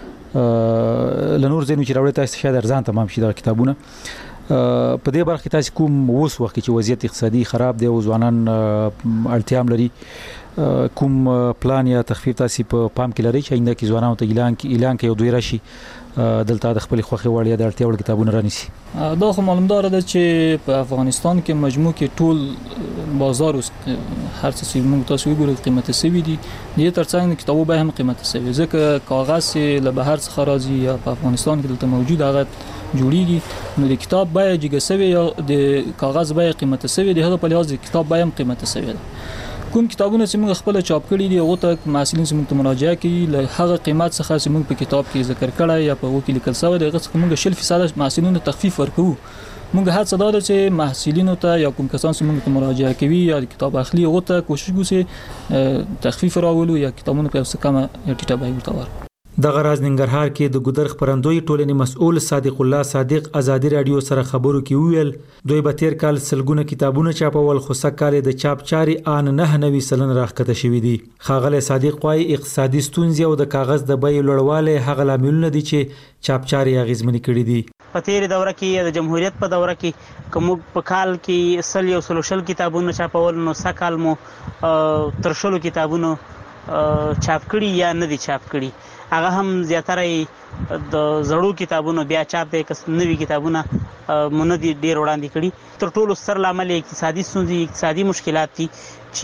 لنور زینو چې راوړی تاسو شاید ارزان تمام شي دا کتابونه. په دې برخه کې تاسو کوم اوس وخت چې وضعیت اقتصادي خراب دی او ځوانان اړتیا هم لري کوم پلان یا تخفیف تاسو په پام کې لري چې آینده کې ځوانانو ته اعلان کې اعلان کې دوی راشي دلته د خپل خوخي وړ یا د اړتیا وړ کتابونه رانیسي؟ دا خو معلومدار ده چې په افغانستان کې مجموع کې ټول بازار هر څه چې موږ تاسو وګورئ قیمته سوي دي، د ترڅنګ کتابو به هم قیمته سوي، ځکه کاغذ له بهر څخه راځي یا په افغانستان کې دلته موجود هغه جوړیږي، نو د کتاب بیه جګه سوي یا د کاغذ بیه قیمته سوي، د هغه په لحاظ د کتاب بیه هم قیمته سوي ده. کوم کتابونه چې موږ خپل چاپ کړي دي هغه ته محصلین چې موږ ته مراجعه کوي له هغه قیمت څخه چې موږ په کتاب کې ذکر کړی یا په وکیل لیکل شوی دی هغه څخه موږ شل فیصد محصلینو تخفیف ورکوو. موږ هڅه دا ده چې محصلینو ته یا کوم کسان چې موږ ته مراجعه کوي یا کتاب اخلي هغه ته کوشش وکړو تخفیف راولو یا کتابونه په څه کمه یا ټیټه بیه ورته. د غراز ننګرهار کې د ګودر خبرندوی ټولنې مسؤل صادق الله صادق ازادي رادیو سره خبرو کې ویل دوی به تیر کال سلګونه کتابونه چاپول خو سکهاله د چاپ چاري ان نه نوي سلن راخته شوې دي. خاغله صادق وايي اقتصادي ستونزې او د کاغذ د بیې لوړواله هغه لاملونه دي چې چاپ چاري اغیزمنې کړې دي. په تیر دوره کې د جمهوریت په دوره کې کوم په کال کې سل یو سلوشل کتابونه چاپول نو سکهال مو ترشلو کتابونه چاپ کړي یا نه دي چاپ کړي. هغه هم زیاتره د زړو کتابونو بیا چاپ دی کس نوي کتابونه مونږ دي ډیر وړاندې کړي. تر ټولو ستر لامل اقتصادي ستونزې اقتصادي مشکلات دي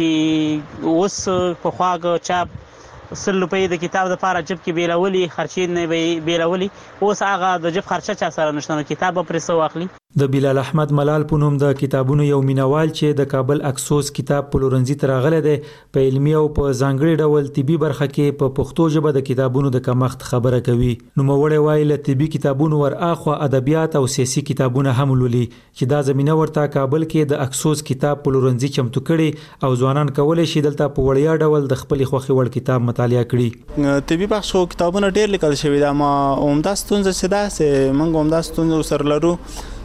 چې اوس په خواږه چاپ سل روپۍ د کتاب د لپاره جب کې بیلولي خرچې نه بیلولي اوس هغه د جب خرچه چا سره نشته نو کتاب پرې سو واخلي. د بلال احمد ملال په نوم د کتابونو یو مینوال چې د کابل اکسوس کتاب پلورنځي ته راغلی دی په علمي او په ځانګړي ډول طبي برخه کې په پښتو ژبه د کتابونو د کمښت خبره کوي. نو موړی وایي له طبي کتابونو ور اخوا ادبیات او سیاسي کتابونه هم لولي چې دا زمينه ورته کابل کې د اکسوس کتاب پلورنځي چمتو کړي او ځوانان کولای شي دلته په وړیا ډول د خپل خوخي وړ کتاب مطالعه کړي. طبي بخشو کتابونه ډیر لیکل شوی دا ما عمده ستونزه سده سه منګ عمده ستونزه سره لرو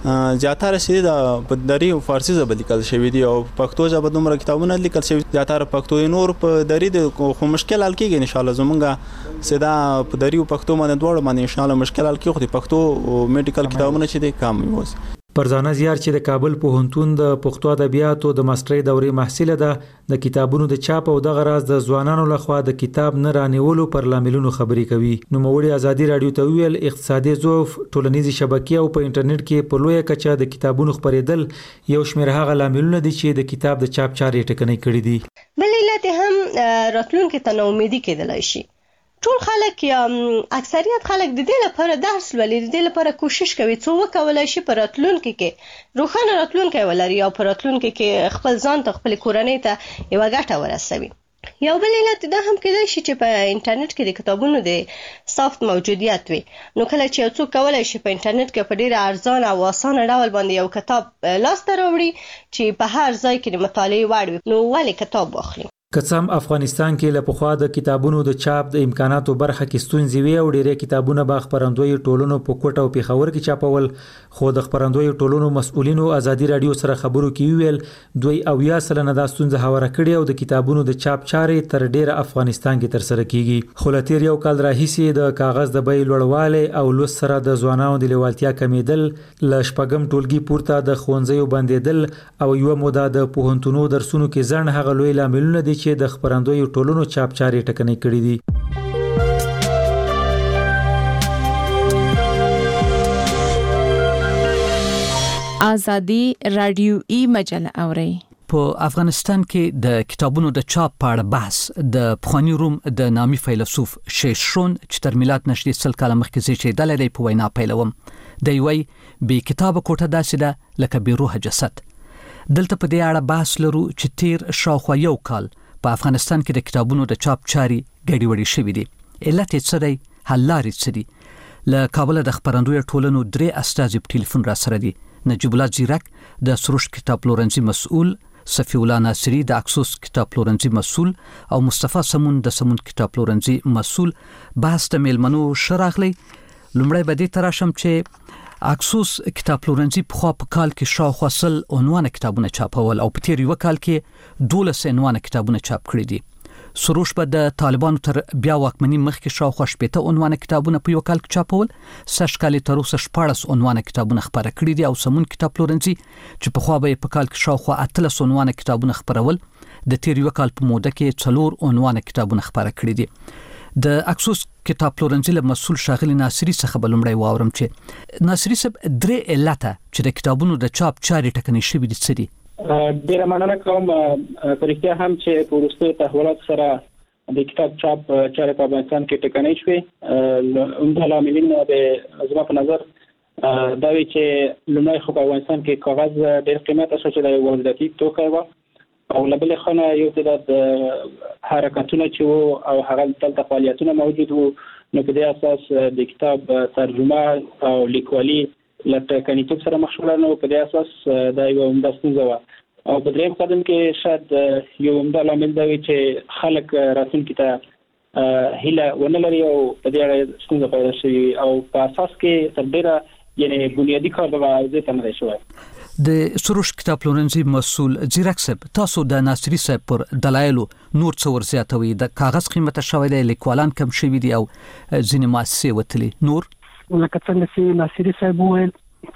زیاتره سړي د پدری او فارسی ژبه لیکل شوی دی او پښتو ژبه دومره کتابونه لیکل شوی زیاتره پښتو نور په دری د خو مشکل حل کیږي ان شاء الله زمونږه سدا پدری او پښتو باندې دوړ باندې ان شاء الله مشکل حل کیږي. پښتو میډیکل کتابونه چې د کم وي. پرزانه زیار چې د کابل پوهنتون د پښتو ادبیاتو د ماسترۍ دورې محصله ده د کتابونو د چاپ او د غراز د ځوانانو لخوا د کتاب نه رانیولو پر لاملونو خبرې کوي. نو موړي ازادي رادیو ته ویل اقتصادي ضعف ټولنیزي شبکې او په انټرنیټ کې په لویه کچه د کتابونو خبرېدل یو شمېر هغه لاملونه دي چې د کتاب د چاپ چارې ټکنۍ کړې دي. بل علت هم راتلونکي ته نو امیدي کېدلای شي. ټول خلک یا اکثریت خلک د دې لپاره درس ولې د دې لپاره کوشش کوي څو وکولای شي پر راتلونکي کې روښانه راتلونکي ولري او پر راتلونکي کې خپل ځان ته خپل کورنۍ ته یو ګټه ورسوي. یو بل علت دا هم کېدای شي چې په انټرنیټ کې د کتابونو د سافت موجودیت وي. نو کله چې یو څوک کولای شي په انټرنیټ کې په ډیر ارزان او اسانه ډول باندې یو کتاب لاس ته راوړي چې په هر ځای کې د مطالعې وړ وي نو ولې کتاب واخلي. کڅم افغانستان کې له پخوا د کتابونو د چاپ د امکاناتو برخه کې ستونزې وي او ډېری کتابونه به خبرندوی ټولنو په کوټه او پیښور کې چاپول خو د خبرندوی ټولنو مسؤلینو ازادي رادیو سره خبرو کې ویل دوی او یا سلنه د ستونزې هواره کړي او د کتابونو د چاپ چارې تر ډېر افغانستان کې تر سره کیږي. خو لتیر یو کال راهیسي د کاغذ د بیې لوړواله او لوس سره د ځوانانو د لیوالتیا کمیدل ل شپږم ټولګي پورته د خوندزیو باندېدل او یو موده د پوهنتونو درسونو کې ځن هغه لوی لاملونه دي چې د خبرندوی ټولنو چاپ چارې ټکنۍ کړې دي. ازادي رادیويي مجله اوري. په افغانستان کې د کتابونو د چاپ په اړه بحث د پخوانی روم د نامي فیلسوف شیشرون چې تر میلاد نږدې سل کاله مخکې زیږیدلی دی په وینا پیلوم. دی وایي بې کتابه کوټه داسې ده لکه بې روحه جسد. دلته په دې اړه بحث لرو چې تیر شاوخوا یو کال په افغانستان کې د کتابونو د چاپ چاري ګډي وډي شوې دي. علت یې څه دی؟ حل لارې څه دي؟ له کابل د خبرندوی ټولنو درې استازي په ټلیفون را سره دي. نجیب الله زیرک د سروش کتاب پلورنځي مسؤل، صفی الله ناصری د اکسوس کتاب پلورنځي مسؤل او مصطفی سمون د سمون کتاب پلورنځي مسؤل. بحث ته میلمنو شراغلی. لومړی به دې تراشم چې اکسوس کتاب پلورنځي په خوا په کال کې شاوخوا سل عنوان کتابونه چاپول او په تیر یو کال کې دولس عنوان کتابونه چاپ کړي دي. سروش به د طالبانو تر بیا واکمنۍ مخکې شاوخوا شپېته عنوان کتابونه په یو کال کې چاپول. سږ کال تر اوسه شپاړس عنوان کتابونه خپاره کړي دي او سمون کتاب پلورنځي چې په خوا به په کال کې شاوخوا اتلس عنوان کتابونه خپرول د تیر یو کال په موده کې څلور عنوان کتابونه خپاره کړي دي. د اکسوس کتاب پلورنځي له مسؤل شاغلی ناصری څخه بلومړی واورم چې ناصری صاحب درې علته چې د کتابونو د چاپ چارې ټکنۍ شوې دي څه دي؟ ډیره مننه کوم. په رښتیا هم چې په وروستیو تحولاتو سره د کتاب چاپ چارې په افغانستان کې ټکنۍ شوې. عمده لاملین د زما په نظر دا وی چې لومړی خو په افغانستان کې کاغذ ډېر قیمته شو چې د وارداتي توکي و او لبل خانه یو تعداد حرکتونه چې وو او هغه دلته فعالیتونه موجود وو نو په دې اساس د کتاب ترجمه او لیکوالي لکه کنيتوب سره مخشوله نو په دې اساس دا یو مدستنځه و او په دریم قدم کې شاید یو مدل عامل دی چې خلک راتلونکي ته هله ونلري او په دې ستونزه پیدا شي او په اساس کې تر ډیره یعنی بنیادی کار به زه تم شوی د سروش کتاب پلورنځي مسول زیرک صاحب تاسو د ناصری صاحب پر دلایل نور څو ورزیاتوي د کاغذ قیمته شوی دی لیکوالان کم شوی دي او ځینې مؤسسې وتلي نور لکه څنګه چې ناصری صاحب وویل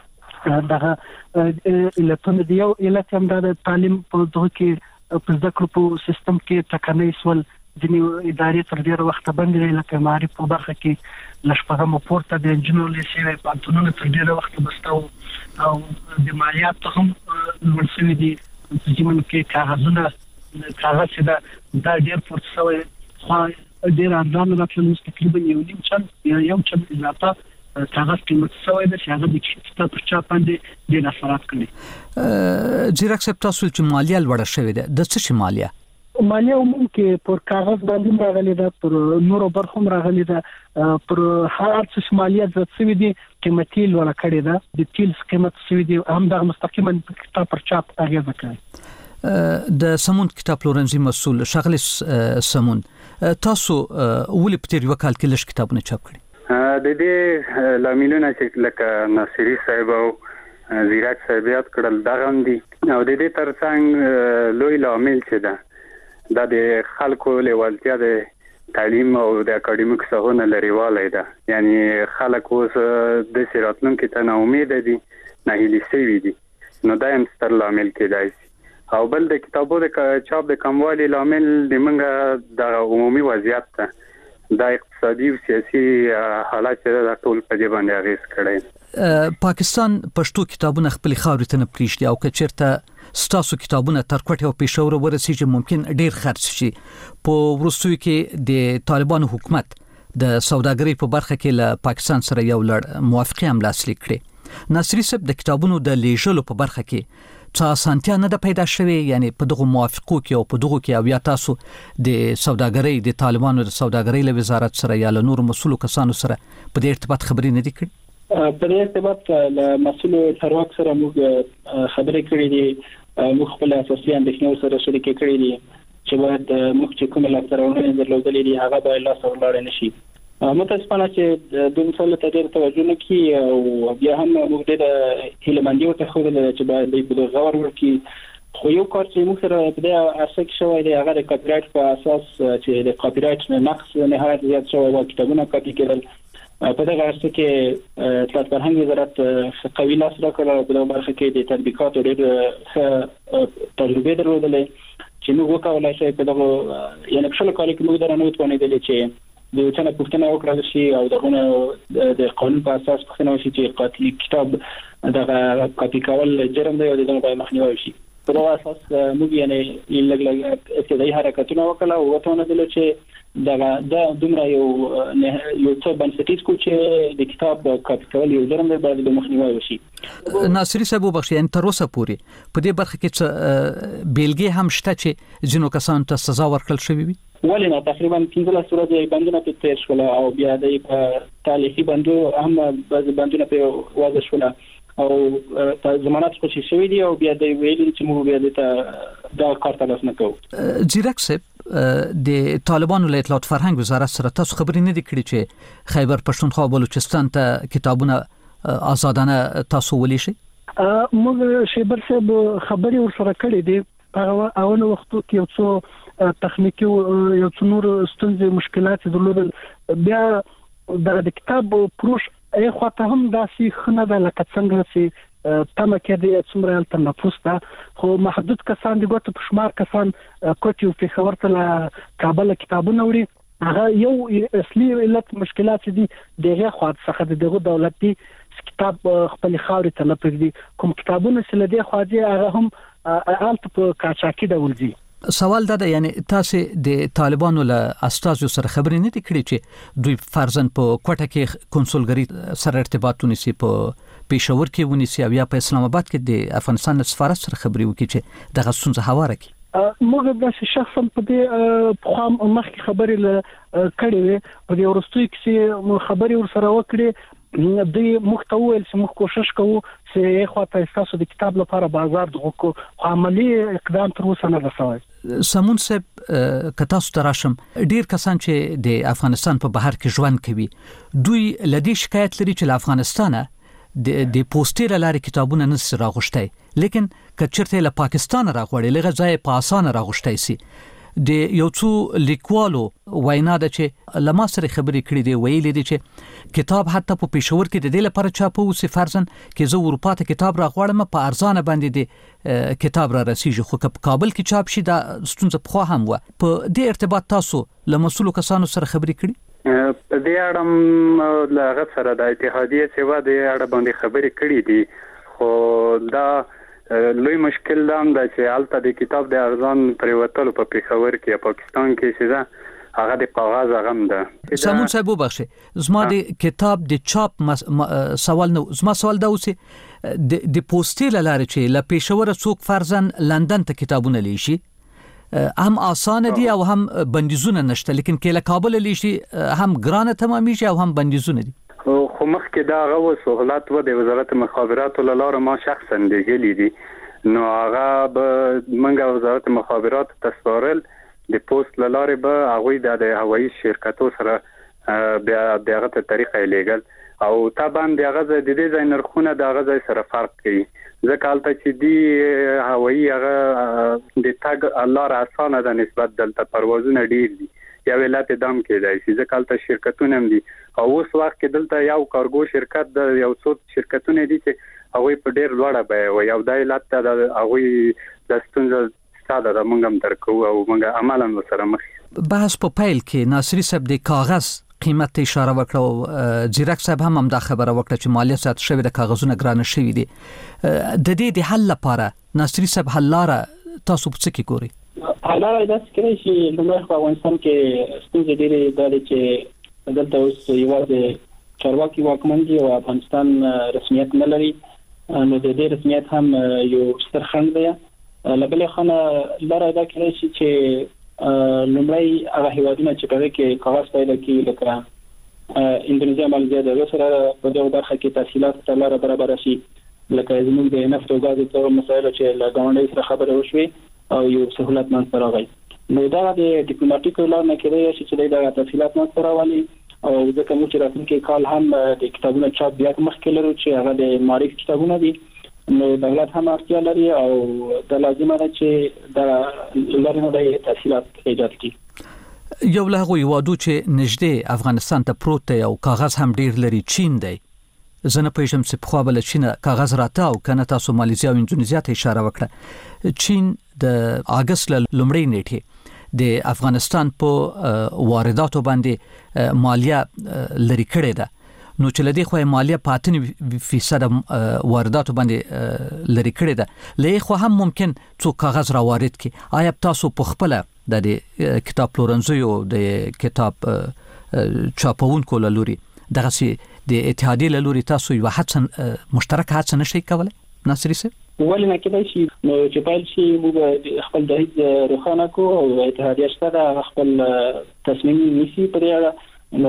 دغه الکترون دی او الکترون د تعلیم په دغه کې په ذکر په سیستم کې ټکنۍ سول ځینې ادارې تر ډیره وخت باندې لکه معرفت په برخه کې لشپغه مپورته د انجینر لیسې په انټونو تر ډیره وخت بستاو او د مالیات هم ورسوي دي چې موږ کې کاغذونه کاغذ دا د ډیر فرصوي خو ډیر اندام راځي تقریبا یو نیم چن یو چن اضافه کاغذ قیمت سوی د شاګرد د کتاب پر چاپ باندې د اثرات کوي زیرک صاحب تاسو چې مالیه لوړه شوې ده د څه شي مالیه مالیه عموم کې پر کاغذ باندې راغلي ده پر نورو برخو راغلي ده پر هر څه مالیه زیات شوی دي قیمتي لوړه کړې ده د تیل قیمت شوی دي هم د مستقیما کتاب پر چاپ اغیزه کوي د سمون کتاب پلورنځي مسول شغله سمون تاسو ولې په تیر وکال کې لږ کتابونه چاپ کړي د دې لاملونه چې لکه ناصری صاحب او زیرک صاحب یاد کړل دا غم دي او د دې ترڅنګ لوی لامل چې ده دا د خلکو لیوالتیا د تعلیم او د اکاډمیک څخه لريواله ده یعنی خلک اوس د سراتلون کې ته امید دي نه هلي سوي دي نو دا هم ستر لامل کېدای شي او بل د کتابو د چاپ د کموالي لامل د منګه د عمومي وضعیت ته د اقتصادي او سیاسي حالات د ټول په دې باندې اغیز کړی پاکستان پښتو کتابونه خپل خاورې ته نه پریږدي او کچرته ستاسو کتابونه تر کوټه او پېښور ورسیږي ممکن ډیر خرڅ شي په ورستوي کې د طالبانو حکومت د سوداګرۍ په برخه کې له پاکستان سره یو لړ موافقه هم لاسلیک کړې ناصری صاحب د کتابونو د لیږلو په برخه کې څه اسانتیا نه ده پیدا شوې یعنی په دغه موافقو کې او په دغه کې او یا تاسو د سوداګرۍ د طالبانو د سوداګرۍ له وزارت سره یا له نور مسؤلو کسانو سره په دې ارتباط خبرې نه دي کړې په دې ارتباط له مسؤل چارواکو سره موږ خبرې کړې دي موږ خپل اساسي اندېښنې سره شریکې کړې دي چې باید موږ چې کومه لاسته درلودلې دي هغه به لا سره نشي متاسفانه چې د مسله ته ډېر توجه نه کوي او بیا هم موږ د هیلمندي او تخویل چې باید د غور ورکی خو یو کار چې موږ سره په دې اساس کې شوی دی هغه د کاپی رایټ په اساس چې د کاپی رایټ نه نقص نهایت زیات شوی او کتابونه کاپی کېدل په دغه اساس کې تاسو فرهنګ وزارت قوي لاس راکړل په دغه برخه کې د تطبیقات ډېر تجربه درلودلې چې موږ وکولای شو په دغه یعنی په شل کال کې موږ درنه وتوانېدل چې د وچنه پښتنه وکړل شي او دغه د قانون په اساس پښتنه وشي چې قاتل کتاب دغه کاپی کول جرم دی او دغه باید مخنیوي شي په دغه اساس موږ یعنی لګ لګ ابتدایي حرکتونه وکړل او وتوانېدل چې دغه د دومره یو یو څه بنسټیز کو چې د کتاب کاپی کول یو جرم دی باید مخنیوي وشي ناصری صاحب وبخښي ان تر اوسه پورې په دې برخه کې څه بیلګې هم شته چې جنو کسان ته سزا ورکړل شوې وي ولې نه تقریبا پنځه ورځې بندونه په تیر شول او بیا د تاریخي بندو هم بعض بندونه په واضح شول او ضمانت خوشي شوی دی او بیا د ویل چې موږ بیا د دا کار تاسو نه کوو زیرک صاحب د طالبانو له اطلاعات فرهنګ وزارت سره تاسو خبرې نه دي کړې چې خیبر پښتونخوا او بلوچستان ته کتابونه آزادانه تاسو ولې شي موږ شیبر صاحب خبرې ورسره کړې دي هغه اول وخت کې یو څو تخنیکی یو څو نور ستونزې مشکلات درلودل بیا د کتاب پروش ای خواته هم داسې خنه ده لکه څنګه چې تمه کې د څومره تنفس ده خو محدود کسان د ګوت په شمار کسان کوټیو په خبر ته کابل کتابونه وړي هغه یو اصلي علت مشکلات دي دغه خواته څخه دغه دولت دي کتاب خپل خاورې ته نه پرېږدي کوم کتابونه چې لدی خواجه هغه هم الته په کاچاکي ډول دي سوال دا ده یعنی تاسو د طالبانو له استازو سره خبرې نه کړې چې دوی فرضاً په کوټه کې کنسولګری سره ارتباط ونیسي په پېښور کې ونیسي او یا په اسلام آباد کې د افغانستان سفارت سره خبرې وکړي چې دغه څنګه هواره کی موږ د شخصا په دې په خام مخکې خبرې کړې وي په دې ورستوي کې خبرې ورسره وکړې د محتوی چې موږ کوشش کوو چې خواته تاسو د کتاب لپاره بازار دغه عملی اقدام تر اوسه نه رسوي. سمون صاحب کتاسو تراشم ډیر کسان چې د افغانستان په بهر کې ژوند کوي دوی لدی شکایت لري چې له افغانستانه د د پوسټر لاري کتابونه نس راغشتي لیکن کچرته له پاکستان راغوړي لږه ځای په اسانه راغشتي سي د یو څو لیکوالو وینا ده چې لما سره خبرې کړې دی ویلې دي چې کتاب حتی په پېښور کې د دې لپاره چاپو سي فرضاً کې زه اروپا ته کتاب راغواړم په ارزانه باندې دی کتاب را رسیږي خو په کابل کې چاپ شي دا ستونزه په خو هم و په دې ارتباط تاسو له مسؤلو کسانو سره خبرې کړې په دې اړه له غږ سره د اتحادیه سیوا د اړه باندې خبرې کړې دي خو دا لوی مشکل دا هم چې الته د کتاب د ارزان پریوتلو په پېښور کې پاکستان کې چې هغه د کاغذ غم ده. سمون صاحب وبخښه زما د کتاب د چاپ سوال نو زما سوال دا اوسه د د پوسټر لاره چې ل پېښور څوک فرضاً لندن ته کتابونه لیشي هم آسان دي او هم بندیزونه نشته لیکن کله کابل لیشي هم ګرانه تمامي شي او هم بندیزونه دي. خو مخکې دا غو سہولت و د وزارت مخابرات لاره ما شخصا دیګلی دي نو هغه به منګه وزارت مخابرات تسوارل د پوسټ لاره به هغه د هوایي شرکتو سره بیا دغه طریقې لګل او طبعا دغه د دې ځای نرخونه دغه ځای سره فرق کوي ځکه البته چې دی هوایي هغه د تاګ لاره اسانه ده نسبت دلته پروازونه ډیر دي یا ولایت دام کې دی چې ځکه البته شرکتونه هم دي او اوس وخت کې دلته یو کارګو شرکت د یو څو شرکتونه دي چې هغه په ډیر لوړه به او یو د ولایت د هغه د ستونزې ساده د مونږ هم درکو او مونږ عملاً سره مخ بحث په پیل کې ناصری صاحب د کاغذ قیمت اشاره وکړه او زیرک صاحب هم هم دا خبره وکړه چې مالیه سات شوی د کاغذونو ګرانه شوی دي د دې د حل لپاره ناصری صاحب حل لاره تاسو په څه کې ګوري؟ حل لاره دا چې چې لومړی په افغانستان کې ستونزې ډېرې دا چې دلته اوس یوازې چارواکي واکمن دي او افغانستان رسمیت نه لري نو د دې رسمیت هم یو ستر خنډ دی. لبلې خانه لاره دا چې چې لومړی هغه هیوادونه چې په کې کاغذ پیدا کوي لکه اندونیزیا مالزیا د سره په دغه برخه کې تحصیلات ته لاره برابر شي لکه زموږ د نفت او غاز په مسایلو چې له ګاونډي سره خبرې وشوي او یو سہولت منځ راغی نو دا د ډیپلوماټیک لار نه کېدای شي چې دا تحصیلات منځ راوالي او ځکه موږ چې راتلونکي کال هم د کتابونو چاپ بیا مخکې لرو چې هغه د معرفي کتابونه دي نو دولت هم اړتیا لري او د لازمه ده چې د لارنه د تحصیلات ایجاد کړي. یو له غوي وادو چې نږدې افغانستان ته پروت دی او کاغذ هم ډیر لري چین دی زنه پېژم چې په خوا بل چین کاغذ راته او کنه تاسو ماليزیا او اندونیزیا ته اشاره وکړه چین د اگست لومړی نیټه د افغانستان په وارداتو باندې مالیه لري کړې ده نو چې لدی خو مالیه پاتنی فیصد وارداتو باندې لري کړی ده لې خو هم ممکن څو کاغذ را وارد کی آیا تاسو په خپل د کتاب پلورنځي او د کتاب چاپونکو لوري دغه سي د اتحادیه لوري تاسو یو هڅه مشترک هڅه نشئ کولای ناصری صاحب؟ ولې نه کېدای شي نو چې پایل شي موږ خپل د هیڅ روښانه کو او اتحادیه شته خپل تصمیم نیسي پرې نو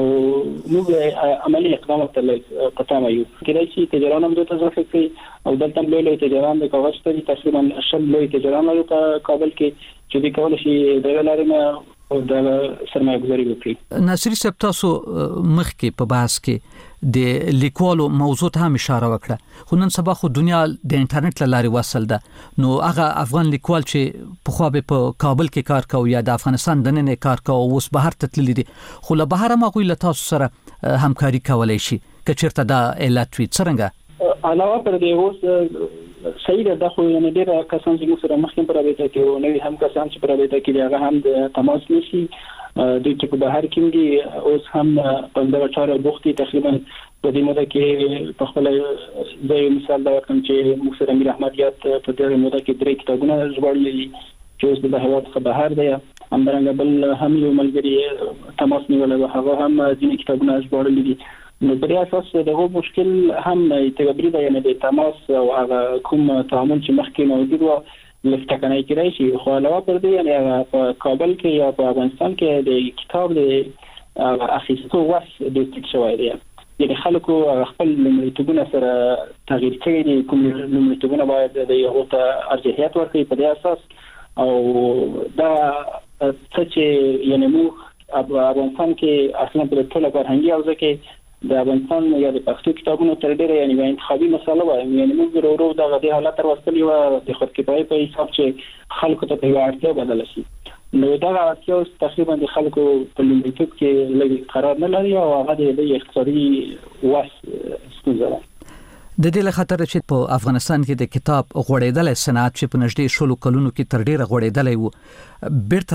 موږ عملی اقدامات ته قطامه یو کله چې تجاران هم د تزرف کوي او دلته له لوی تجاران د کاغذ ته تقریبا شل لوی تجاران لري په کابل کې چې د کول شي د لارې او د سرمایه گذاري وکړي. ناصری صاحب تاسو مخکې په بحث کې د لیکوالو موضوع ته هم اشاره وکړه خو نن سبا خو دنیا د انټرنیټ لارې وصل ده نو هغه افغان لیکوال چې په خو به په کابل کې کار کوي یا د افغانستان د نن کار کوي اوس بهر ته تللی دي خو له بهر ما غوي له تاسو سره همکاري کولای شي کچرته دا علت وي څنګه علاوه پر دې اوس صحیح ده خو یعنی ډېر کسان چې موږ سره مخکې پر رابطه کې او نوې هم کسان چې پر رابطه کې هغه هم د تماس نشي د چې په بهر کې دي اوس هم په دغه چاره بوختي تقریبا په دې موده کې په خپل ځای مثال دا کوم چې موږ سره امیر احمد یاد په دغه موده کې درې کتابونه ژباړلي چې اوس د هیواد څخه بهر دی همدارنګه بل هم یو ملګری تماس نیولای و هغه هم ځینې کتابونه ژباړلي دي نو په اساس دغه مشکل هم تګبري دی یعنی د تماس او هغه کوم تعامل چې مخکې موجود و لټکنای کړی شي. خو علاوه پر دې یعنی په کابل کې یا په افغانستان کې د کتاب د اخیستو وس د ټیک شوی دی. یعنی خلکو خپل لومړیتوبونه سره تغییر کړي دي، کوم لومړیتوبونه باید د یو ته ارجحیت ورکړي په دې اساس. او دا څه چې یعنی موږ افغانستان کې اصلا په ټوله فرهنګي حوزه کې د افغانستان یا د پښتو کتابونو تر ډیره یعنی انتخابي مسله وایم، یعنی موږ ورو ورو دا غوډه حالت تر وستلی و د خودکفایي په حساب چې خلکو ته په اړتیا بدل شي. نو دا اړتیا تقریبا د خلکو په لومړیتوب کې لږ قرار نه لري او هغه د اقتصادي وس ستونزه ده. د دې له خاطر چې په افغانستان کې د کتاب غوړېدل صنعت چې په نږدې شلو کلونو کې تر ډیره غوړېدلې و، بیرته